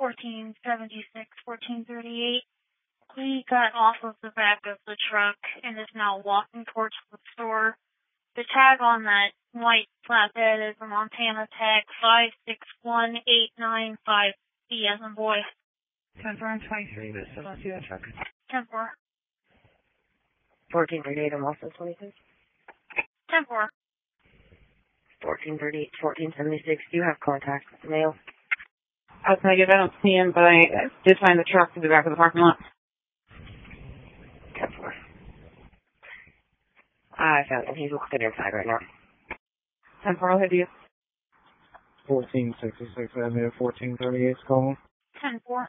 1476, 1438. He got off of the back of the truck and is now walking towards the store. The tag on that white flatbed is a Montana tag 561895B as in boy. 10-4-23, but still don't see that truck. 10-4. 1438, I'm also 26. 10-4. 1438, 1476, do you have contact with the mail? That's negative. I don't see him, but I did find the truck in the back of the parking lot. 10-4. I found him. He's walking inside right now. 10-4, I'll hit you. 1466 Avenue, 1438 calling. 10-4.